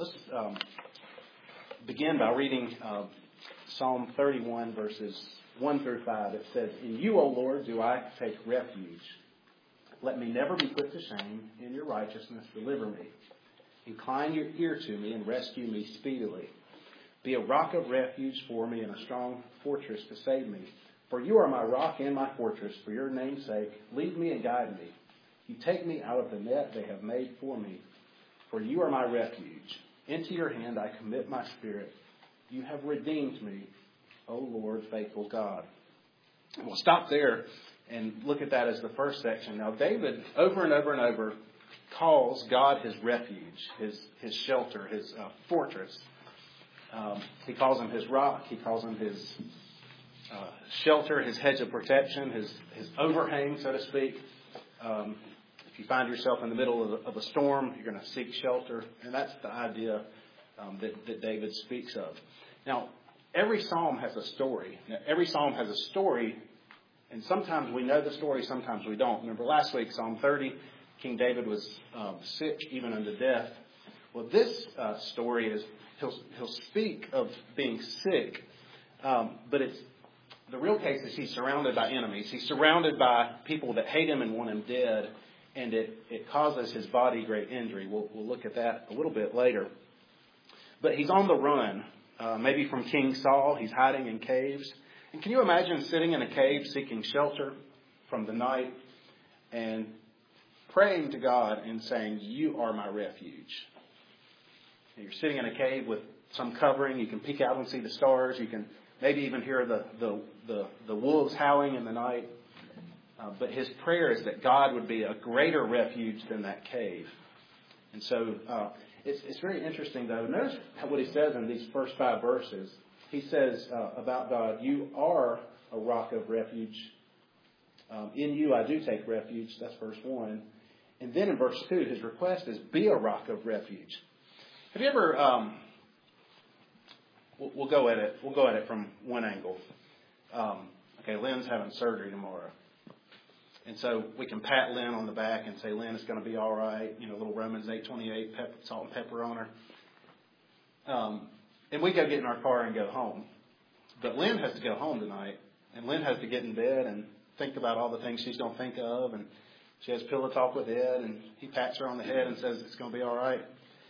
Let's begin by reading Psalm 31, verses 1 through 5. It says, "In you, O Lord, do I take refuge. Let me never be put to shame. In your righteousness, deliver me. Incline your ear to me and rescue me speedily. Be a rock of refuge for me and a strong fortress to save me. For you are my rock and my fortress. For your name's sake, lead me and guide me. You take me out of the net they have made for me. For you are my refuge. Into your hand I commit my spirit. You have redeemed me, O Lord, faithful God." And we'll stop there and look at that as the first section. Now, David, over and over and over, calls God his refuge, his shelter, his fortress. He calls him his rock. He calls him his shelter, his hedge of protection, his overhang, so to speak. If you find yourself in the middle of a storm, you're going to seek shelter. And that's the idea that David speaks of. Now, every psalm has a story. Now, every psalm has a story, and sometimes we know the story, sometimes we don't. Remember last week, Psalm 30, King David was sick even unto death. Well, this story is, he'll speak of being sick, but the real case is he's surrounded by enemies. He's surrounded by people that hate him and want him dead. And it causes his body great injury. We'll look at that a little bit later. But he's on the run, maybe from King Saul. He's hiding in caves. And can you imagine sitting in a cave seeking shelter from the night and praying to God and saying, "You are my refuge." And you're sitting in a cave with some covering. You can peek out and see the stars. You can maybe even hear the wolves howling in the night. But his prayer is that God would be a greater refuge than that cave. And so it's very interesting, though. Notice what he says in these first 5 verses. He says about God, "You are a rock of refuge. In you I do take refuge." That's verse 1. And then in verse 2, his request is, "Be a rock of refuge." Have you ever... We'll go at it from one angle. Okay, Lynn's having surgery tomorrow. And so we can pat Lynn on the back and say, "Lynn, it's going to be all right." You know, little Romans 8:28, salt and pepper on her. And we go get in our car and go home. But Lynn has to go home tonight. And Lynn has to get in bed and think about all the things she's going to think of. And she has pillow talk with Ed. And he pats her on the head and says, "It's going to be all right."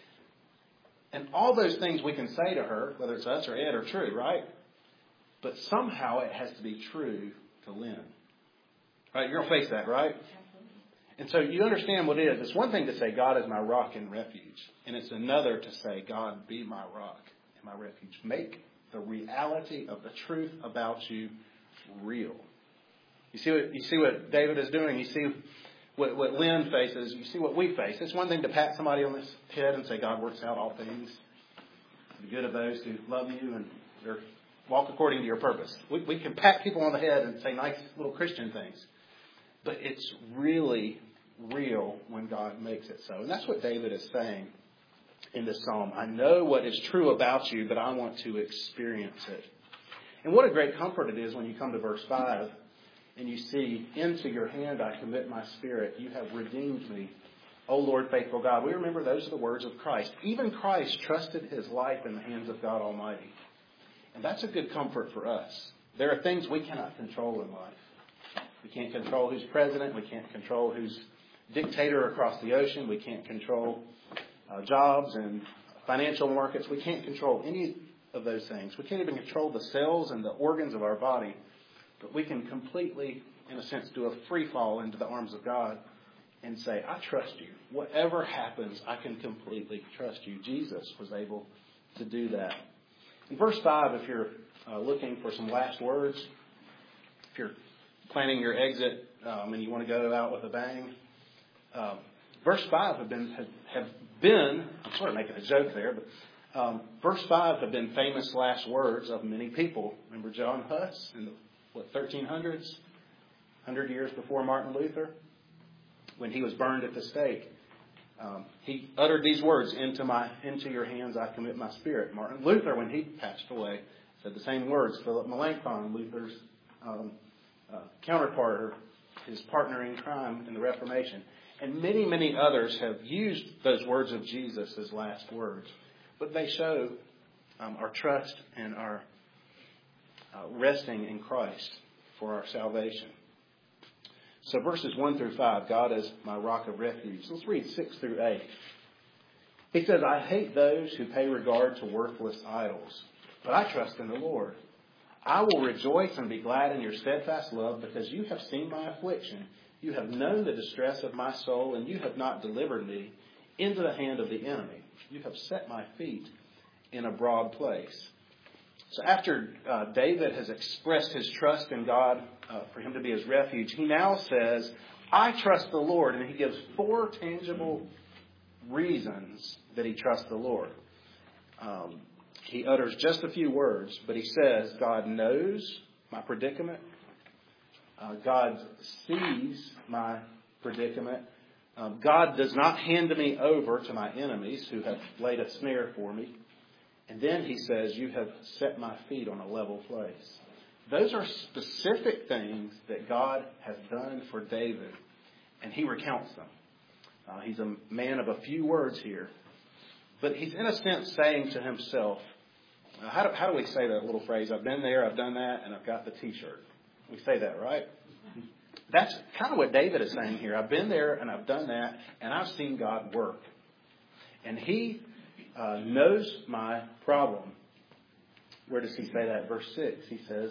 And all those things we can say to her, whether it's us or Ed, are true, right? But somehow it has to be true to Lynn. Right, you're going to face that, right? And so you understand what it is. It's one thing to say, "God is my rock and refuge." And it's another to say, "God, be my rock and my refuge." Make the reality of the truth about you real. You see what David is doing? You see what Lynn faces? You see what we face? It's one thing to pat somebody on the head and say, "God works out all things for the good of those who love you and walk according to your purpose." We can pat people on the head and say nice little Christian things. But it's really real when God makes it so. And that's what David is saying in this psalm. "I know what is true about you, but I want to experience it." And what a great comfort it is when you come to verse 5 and you see, "Into your hand I commit my spirit. You have redeemed me, O Lord, faithful God." We remember those are the words of Christ. Even Christ trusted his life in the hands of God Almighty. And that's a good comfort for us. There are things we cannot control in life. We can't control who's president. We can't control who's dictator across the ocean. We can't control jobs and financial markets. We can't control any of those things. We can't even control the cells and the organs of our body. But we can completely, in a sense, do a free fall into the arms of God and say, "I trust you. Whatever happens, I can completely trust you." Jesus was able to do that. In verse 5, if you're looking for some last words, if you're planning your exit and you want to go out with a bang, verse 5 have been, I'm sort of making a joke there, but verse 5 have been famous last words of many people. Remember John Huss in the 1300s, 100 years before Martin Luther, when he was burned at the stake. He uttered these words, "Into your hands I commit my spirit." Martin Luther, when he passed away, said the same words. Philip Melanchthon, Luther's counterpart, or his partner in crime in the Reformation. And many, many others have used those words of Jesus as last words. but they show our trust and our resting in Christ for our salvation. So verses 1 through 5, God is my rock of refuge. Let's read 6 through 8. He says, I hate those who pay regard to worthless idols, but I trust in the Lord. I will rejoice and be glad in your steadfast love, because you have seen my affliction. You have known the distress of my soul, and you have not delivered me into the hand of the enemy. You have set my feet in a broad place. So after David has expressed his trust in God for him to be his refuge, he now says, I trust the Lord. And he gives 4 tangible reasons that he trusts the Lord. He utters just a few words, but he says, God knows my predicament. God sees my predicament. God does not hand me over to my enemies who have laid a snare for me. And then he says, you have set my feet on a level place. Those are specific things that God has done for David, and he recounts them. He's a man of a few words here. But he's in a sense saying to himself, how do we say that little phrase? I've been there, I've done that, and I've got the T-shirt. We say that, right? That's kind of what David is saying here. I've been there and I've done that, and I've seen God work. And he knows my problem. Where does he say that? Verse 6, he says,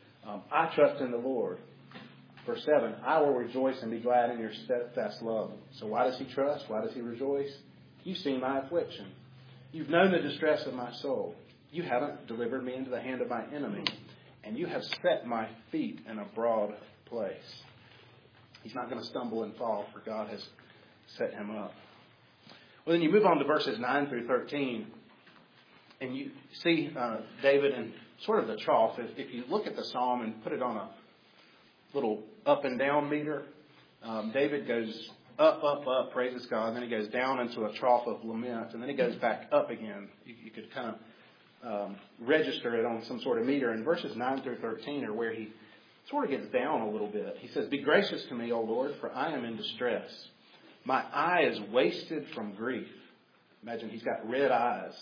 I trust in the Lord. Verse 7, I will rejoice and be glad in your steadfast love. So why does he trust? Why does he rejoice? You've seen my affliction. You've known the distress of my soul. You haven't delivered me into the hand of my enemy. And you have set my feet in a broad place. He's not going to stumble and fall, for God has set him up. Well, then you move on to verses 9 through 13. And you see David in sort of the trough. If you look at the psalm and put it on a little up and down meter, David goes up, up, up, praises God. And then he goes down into a trough of lament. And then he goes back up again. You could kind of register it on some sort of meter. And verses 9 through 13 are where he sort of gets down a little bit. He says, be gracious to me, O Lord, for I am in distress. My eye is wasted from grief. Imagine he's got red eyes.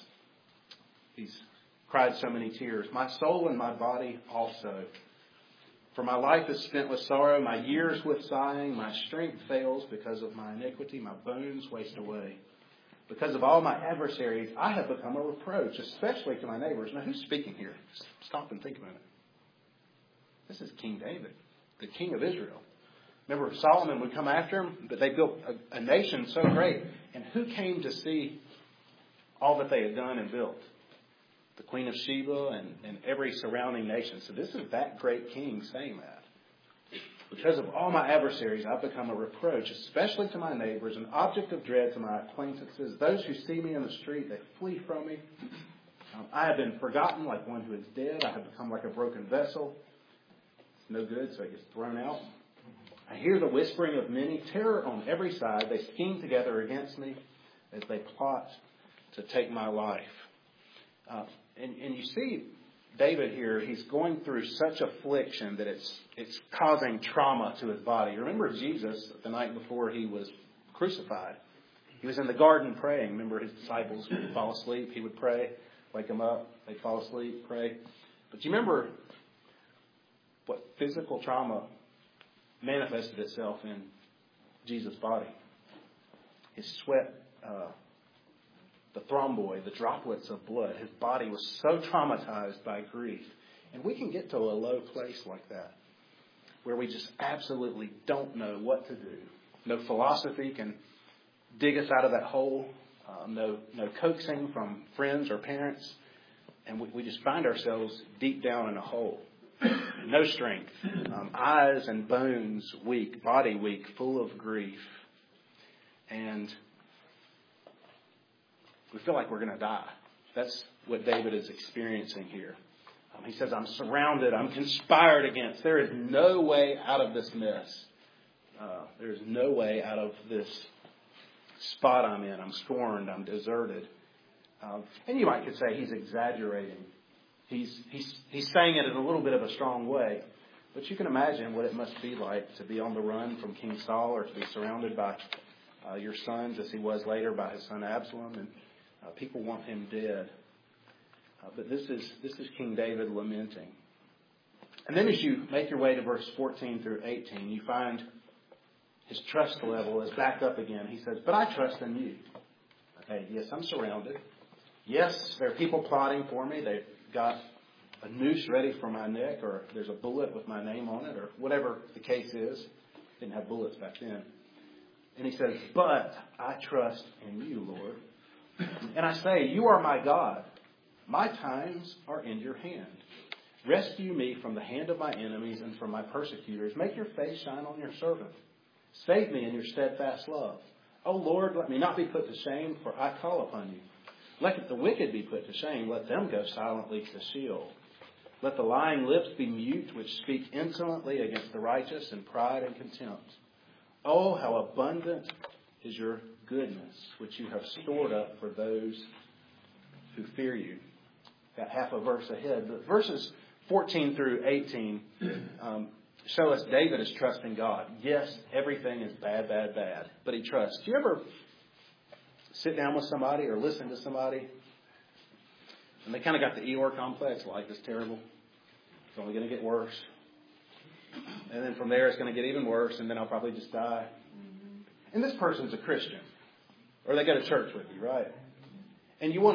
He's cried so many tears. My soul and my body also. For my life is spent with sorrow, my years with sighing. My strength fails because of my iniquity. My bones waste away. Because of all my adversaries, I have become a reproach, especially to my neighbors. Now, who's speaking here? Stop and think a minute. This is King David, the king of Israel. Remember, Solomon would come after him, but they built a nation so great. And who came to see all that they had done and built? The Queen of Sheba and every surrounding nation. So this is that great king saying that. Because of all my adversaries, I've become a reproach, especially to my neighbors, an object of dread to my acquaintances. Those who see me in the street, they flee from me. I have been forgotten like one who is dead. I have become like a broken vessel. It's no good, so it gets thrown out. I hear the whispering of many, terror on every side. They scheme together against me as they plot to take my life. And you see David here, he's going through such affliction that it's causing trauma to his body. Remember Jesus the night before he was crucified. He was in the garden praying. Remember his disciples would fall asleep. He would pray, wake them up. They'd fall asleep, pray. But you remember what physical trauma manifested itself in Jesus' body. His sweat, the thromboid, the droplets of blood. His body was so traumatized by grief. And we can get to a low place like that, where we just absolutely don't know what to do. No philosophy can dig us out of that hole. No coaxing from friends or parents. And we just find ourselves deep down in a hole. No strength. Eyes and bones weak. Body weak. Full of grief. And we feel like we're going to die. That's what David is experiencing here. He says, I'm surrounded. I'm conspired against. There is no way out of this mess. There is no way out of this spot I'm in. I'm scorned. I'm deserted. And you might could say he's exaggerating. He's saying it in a little bit of a strong way. But you can imagine what it must be like to be on the run from King Saul, or to be surrounded by your sons, as he was later by his son Absalom. And People want him dead. But this is King David lamenting. And then as you make your way to verse 14 through 18, you find his trust level is back up again. He says, but I trust in you. Okay, yes, I'm surrounded. Yes, there are people plotting for me. They've got a noose ready for my neck, or there's a bullet with my name on it, or whatever the case is. Didn't have bullets back then. And he says, but I trust in you, Lord. And I say, you are my God. My times are in your hand. Rescue me from the hand of my enemies and from my persecutors. Make your face shine on your servant. Save me in your steadfast love. O Lord, let me not be put to shame, for I call upon you. Let the wicked be put to shame. Let them go silently to Sheol. Let the lying lips be mute, which speak insolently against the righteous in pride and contempt. Oh, how abundant is your goodness, which you have stored up for those who fear you. Got half a verse ahead. But verses 14 through 18 show us David is trusting God. Yes, everything is bad, bad, bad. But he trusts. Do you ever sit down with somebody or listen to somebody and they kind of got the Eeyore complex? Life is terrible. It's only going to get worse. And then from there it's going to get even worse, and then I'll probably just die. And this person's a Christian. Or they go to church with you, right? And you want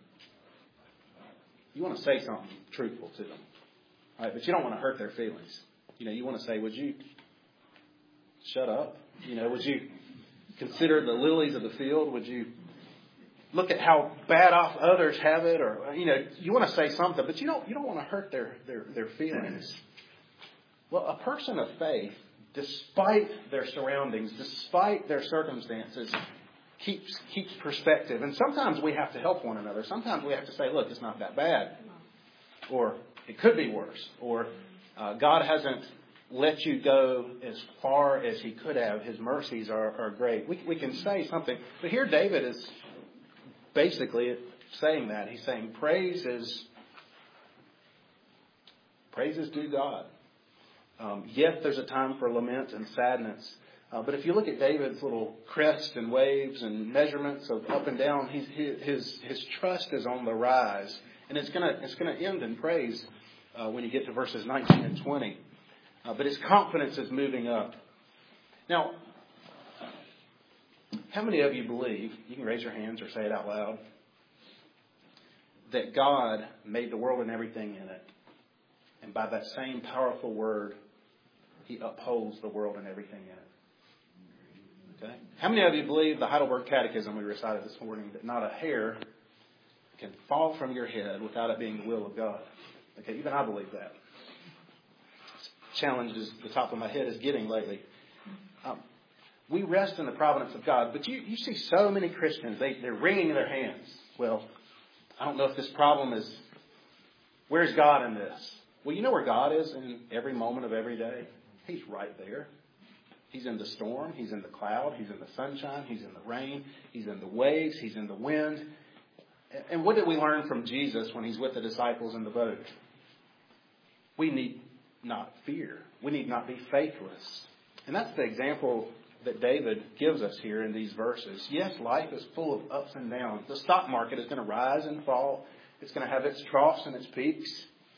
to say something truthful to them. Right? But you don't want to hurt their feelings. You want to say, would you shut up? Would you consider the lilies of the field? Would you look at how bad off others have it? Or, you want to say something, but you don't want to hurt their feelings. Well, a person of faith, despite their surroundings, despite their circumstances, keeps perspective. And sometimes we have to help one another. Sometimes we have to say, look, it's not that bad. Or it could be worse. Or God hasn't let you go as far as he could have. His mercies are great. We can say something. But here David is basically saying that. He's saying praise is due God. Yes, there's a time for lament and sadness. But if you look at David's little crest and waves and measurements of up and down, his trust is on the rise. And it's gonna end in praise when you get to verses 19 and 20. But his confidence is moving up. Now, how many of you believe, you can raise your hands or say it out loud, that God made the world and everything in it, and by that same powerful word, he upholds the world and everything in it? Okay. How many of you believe the Heidelberg Catechism we recited this morning, that not a hair can fall from your head without it being the will of God? Okay, even I believe that. Challenge is the top of my head is getting lately. We rest in the providence of God, but you see so many Christians, they're wringing their hands. Well, I don't know if this problem is, where's God in this? Well, you know where God is in every moment of every day? He's right there. He's in the storm. He's in the cloud. He's in the sunshine. He's in the rain. He's in the waves. He's in the wind. And what did we learn from Jesus when he's with the disciples in the boat? We need not fear. We need not be faithless. And that's the example that David gives us here in these verses. Yes, life is full of ups and downs. The stock market is going to rise and fall. It's going to have its troughs and its peaks.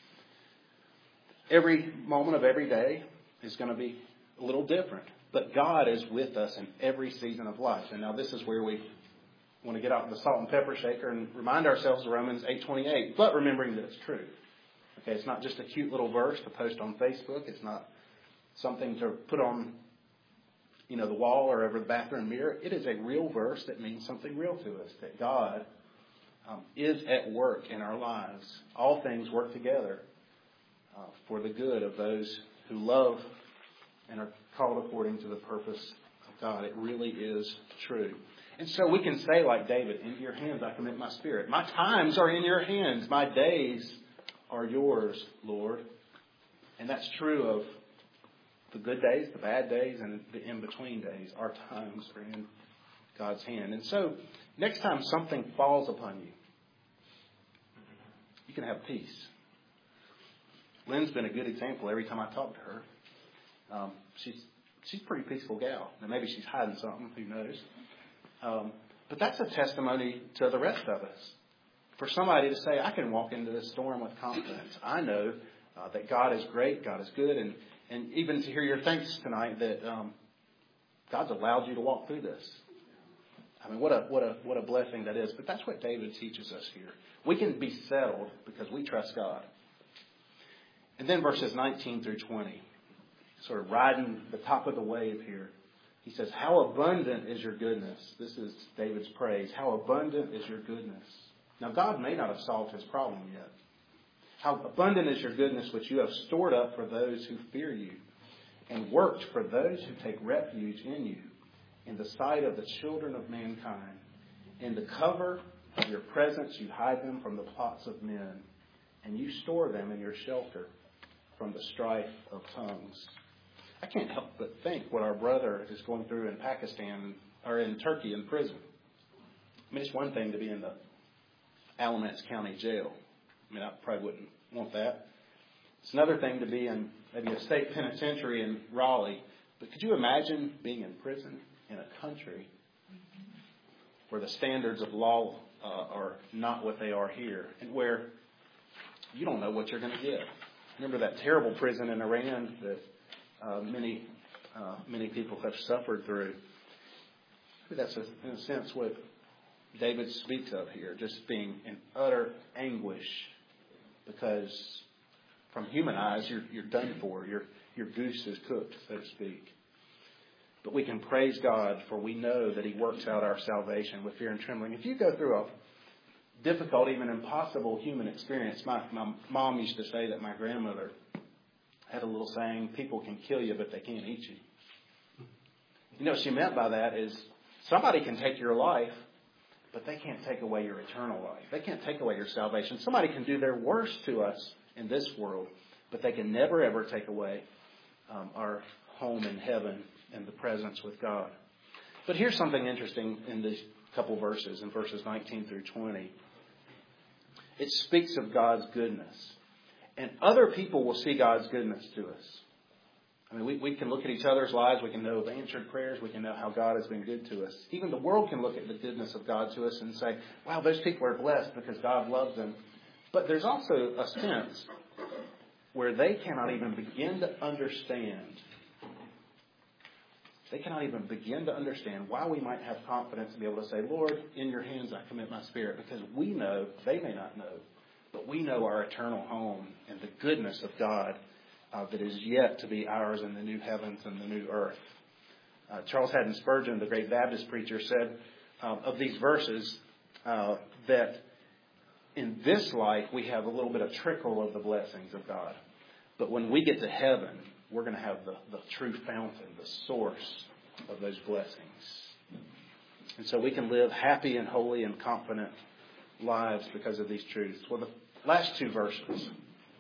Every moment of every day is going to be a little different. But God is with us in every season of life. And now this is where we want to get out the salt and pepper shaker and remind ourselves of Romans 8:28, but remembering that it's true. Okay, it's not just a cute little verse to post on Facebook. It's not something to put on, the wall or over the bathroom mirror. It is a real verse that means something real to us, that God is at work in our lives. All things work together for the good of those who love and are called according to the purpose of God. It really is true. And so we can say like David, into your hands I commit my spirit. My times are in your hands. My days are yours, Lord. And that's true of the good days, the bad days, and the in-between days. Our times are in God's hand. And so next time something falls upon you, you can have peace. Lynn's been a good example every time I talk to her. She's a pretty peaceful gal. Now maybe she's hiding something, who knows. But that's a testimony to the rest of us. For somebody to say, I can walk into this storm with confidence. I know that God is great, God is good, and even to hear your thanks tonight that God's allowed you to walk through this. I mean, what a blessing that is. But that's what David teaches us here. We can be settled because we trust God. And then verses 19 through 20, sort of riding the top of the wave here. He says, how abundant is your goodness. This is David's praise. How abundant is your goodness. Now, God may not have solved his problem yet. How abundant is your goodness, which you have stored up for those who fear you, and worked for those who take refuge in you, in the sight of the children of mankind. In the cover of your presence you hide them from the plots of men, and you store them in your shelter from the strife of tongues. I can't help but think what our brother is going through in Pakistan, or in Turkey in prison. I mean, it's one thing to be in the Alamance County Jail. I mean, I probably wouldn't want that. It's another thing to be in maybe a state penitentiary in Raleigh. But could you imagine being in prison in a country where the standards of law are not what they are here, and where you don't know what you're going to get? Remember that terrible prison in Iran that many people have suffered through. That's, in a sense, what David speaks of here, just being in utter anguish because from human eyes you're done for. Your goose is cooked, so to speak. But we can praise God, for we know that He works out our salvation with fear and trembling. If you go through a difficult, even impossible human experience, my mom used to say that my grandmother had a little saying, people can kill you, but they can't eat you. You know what she meant by that is somebody can take your life, but they can't take away your eternal life. They can't take away your salvation. Somebody can do their worst to us in this world, but they can never, ever take away our home in heaven and the presence with God. But here's something interesting in these couple verses, in verses 19 through 20. It speaks of God's goodness. And other people will see God's goodness to us. I mean, we can look at each other's lives. We can know of answered prayers. We can know how God has been good to us. Even the world can look at the goodness of God to us and say, wow, those people are blessed because God loves them. But there's also a sense where they cannot even begin to understand. They cannot even begin to understand why we might have confidence to be able to say, Lord, in your hands I commit my spirit. Because we know, they may not know, but we know our eternal home and the goodness of God that is yet to be ours in the new heavens and the new earth. Charles Haddon Spurgeon, the great Baptist preacher, said of these verses that in this life we have a little bit of trickle of the blessings of God. But when we get to heaven, we're going to have the true fountain, the source of those blessings. And so we can live happy and holy and confident lives because of these truths. Well, the last two verses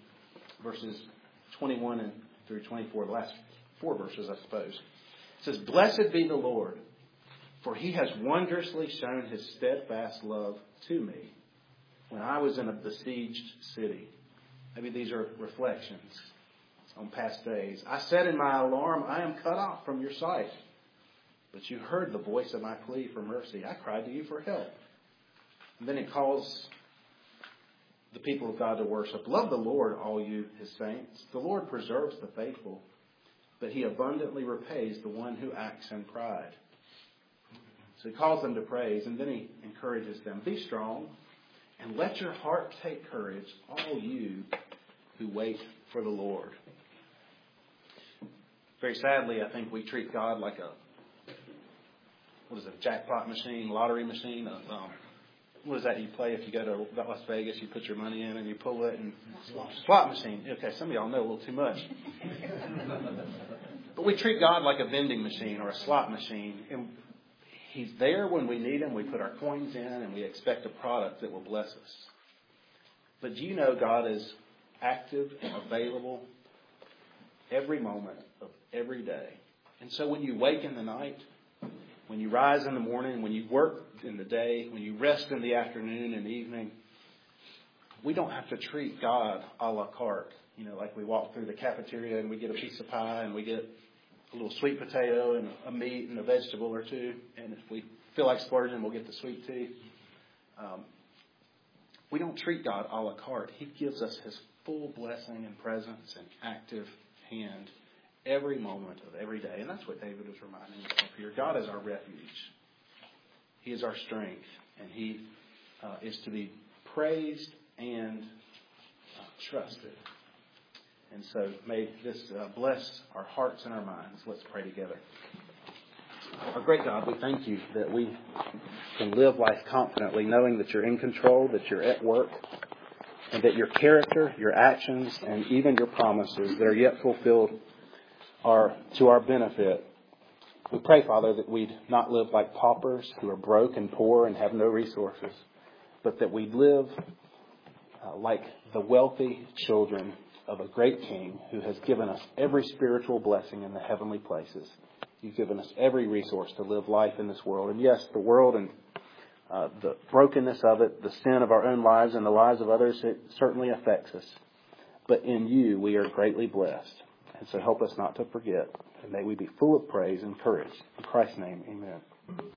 21 through 24, the last four verses, I suppose. It says, blessed be the Lord, for He has wondrously shown His steadfast love to me when I was in a besieged city. Maybe these are reflections on past days. I said in my alarm, I am cut off from your sight. But you heard the voice of my plea for mercy. I cried to you for help. And then it calls the people of God to worship. Love the Lord, all you His saints. The Lord preserves the faithful, but He abundantly repays the one who acts in pride. So He calls them to praise, and then He encourages them. Be strong, and let your heart take courage, all you who wait for the Lord. Very sadly, I think we treat God like a jackpot machine, lottery machine. What is that you play if you go to Las Vegas? You put your money in and you pull it. And slot machine. Okay, some of y'all know a little too much. But we treat God like a vending machine or a slot machine. And He's there when we need Him. We put our coins in and we expect a product that will bless us. But do you know God is active and available every moment of every day? And so when you wake in the night, when you rise in the morning, when you work in the day, when you rest in the afternoon and evening, we don't have to treat God a la carte. You know, like we walk through the cafeteria and we get a piece of pie and we get a little sweet potato and a meat and a vegetable or two. And if we feel like splurging, we'll get the sweet tea. We don't treat God a la carte. He gives us His full blessing and presence and active hand every moment of every day. And that's what David was reminding us of here. God is our refuge. He is our strength. And He is to be praised and trusted. And so may this bless our hearts and our minds. Let's pray together. Our great God, we thank You that we can live life confidently, knowing that You're in control, that You're at work, and that Your character, Your actions, and even Your promises that are yet fulfilled are to our benefit. We pray, Father, that we'd not live like paupers who are broke and poor and have no resources, but that we'd live like the wealthy children of a great King who has given us every spiritual blessing in the heavenly places. You've given us every resource to live life in this world. And yes, the world and the brokenness of it, the sin of our own lives and the lives of others, it certainly affects us. But in You, we are greatly blessed. And so help us not to forget. And may we be full of praise and courage. In Christ's name, amen.